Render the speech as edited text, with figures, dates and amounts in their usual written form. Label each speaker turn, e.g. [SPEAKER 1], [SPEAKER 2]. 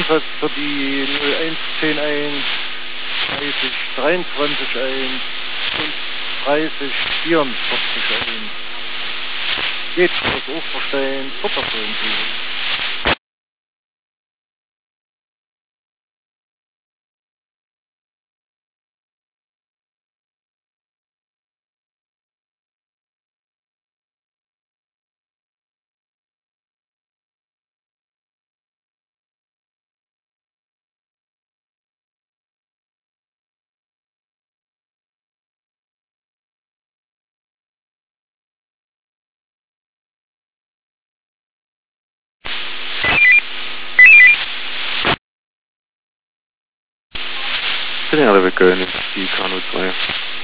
[SPEAKER 1] Einsatz für die 0110-1, 30, 23 1 und 30, 44 1. Geht aus Osterstein, Futterfilm.
[SPEAKER 2] Genau, wir können die Kanu 2.